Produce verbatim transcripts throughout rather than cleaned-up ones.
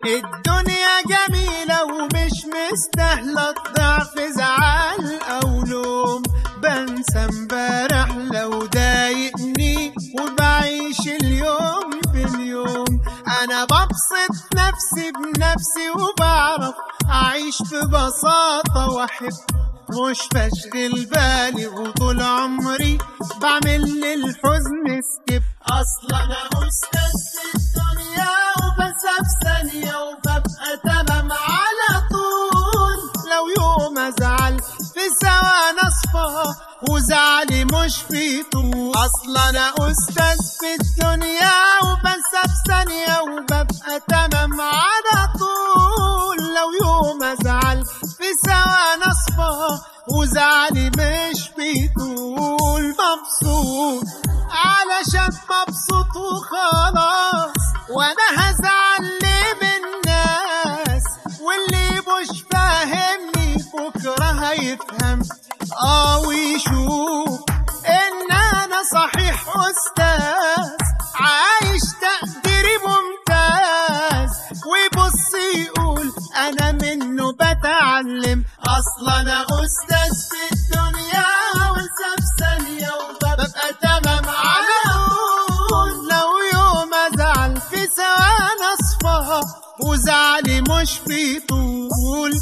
الدنيا جميلة ومش مستاهلة الضعف زعل أو لوم. بنسى امبارح لو ضايقني وبعيش اليوم باليوم. أنا ببسط نفسي بنفسي وبعرف أعيش ببساطة وأحب، مش بشغل بالي وطول عمري بعمل للحزن سكيب. أصلا أنا أستاذ في الدنيا وبنسى في ثانية وببقى تمام على طول. لو يوم أزعل في ثواني أصفى وزعلي مش في طول. أصلا أنا أستاذ في الدنيا وبنسى في ثانية وببقى تمام على طول. لو يوم أزعل في ثواني أصفى وزعلي مش بيطول. مبسوط علشان مبسوط وخلاص، وانا هزعل ليه من الناس؟ واللي مش فاهمني بكره هيفهم اه ويشوف ان انا صحيح استاذ عايش تقديري ممتاز، ويبص يقول انا منه بتعلم. اصلا انا استاذ في الدنيا وانسى في ثانيه وببقى تمام على طول. لو يوم ازعل في ثواني اصفى وزعلي مش بيطول.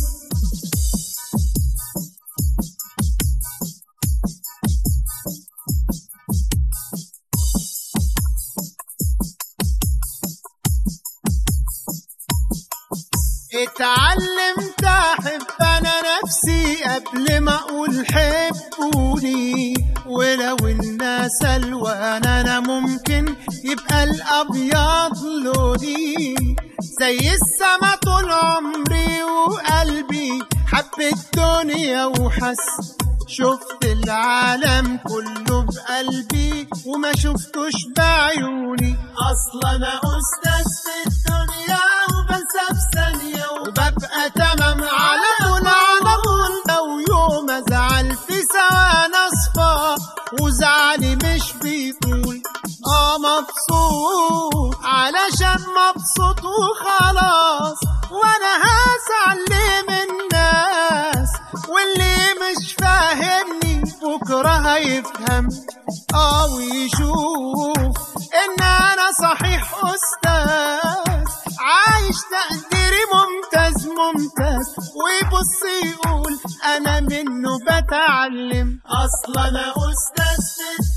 اتعلمت احب انا نفسي قبل ما اقول حبوني. ولو الناس الوان انا ممكن يبقى الابيض لوني. زي السما طول عمري وقلبي حب الدنيا وحس، شفت العالم كله بقلبي وما شفتوش بعيوني. اصلا انا استاذ في الدنيا وبنسى في ثانيه وببقى تمام على طول على طول. لو يوم ازعل في ثواني اصفى وزعلي مش بيطول. اه مبسوط علشان مبسوط وخلاص، وانا هزعل ليه من الناس؟ واللي مش فاهمني بكره هيفهم اه ويشوف ان انا صحيح استاذ عايش تقديري ممتاز ممتاز، ويبص يقول انا منه بتعلم. اصلا انا استاذ في